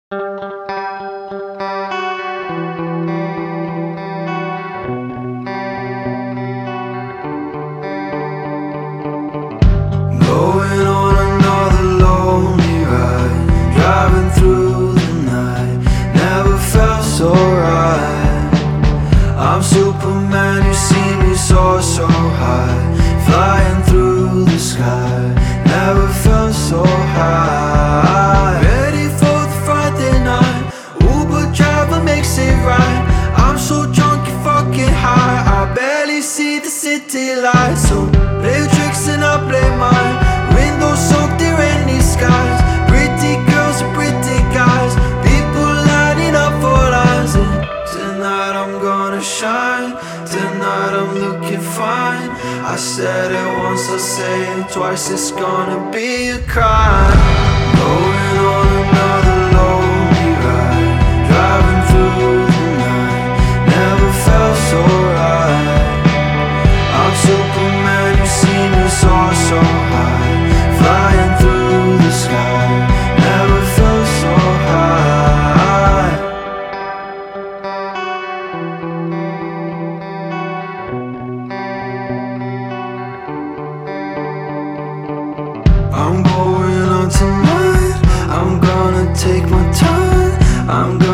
Going on another lonely ride, driving through the night, never felt so right. I'm Superman, you see me soar so high, flying through the sky, never felt so high. Ready for the Friday night, Uber driver makes it right. I'm so drunk and fucking high, I barely see the city lights. So play tricks and I play mine, windows soaked in rainy skies, pretty girls and pretty guys, people lining up for lines. And tonight I'm gonna shine, tonight I'm looking fine. I said it once, I'll say it twice, it's gonna be a crime. Going on another lonely ride, driving through the night, never felt so right. I'm Superman, you see me soar so high, flying through the sky, never felt so high. I'm going on tonight, I'm gonna take my time, I'm gonna